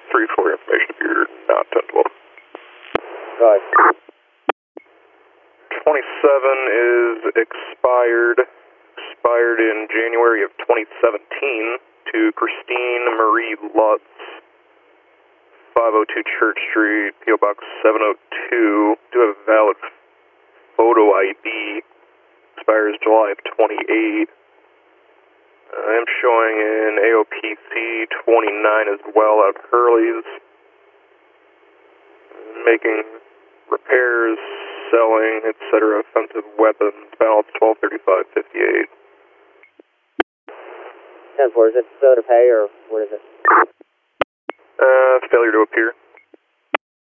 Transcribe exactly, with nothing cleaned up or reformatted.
three four information if you're not ten twelve. Right. twenty-seven is expired, expired in January of twenty seventeen to Christine Marie Lutz, five oh two Church Street, P O Box seven oh two. Do have a valid photo I D. Expires July of twenty-eight. I am showing in A O P C twenty-nine as well out Hurley's. Making repairs, selling, et cetera, offensive weapons, balance twelve thirty-five fifty-eight. ten four, is it failure to pay or what is it? Uh, failure to appear.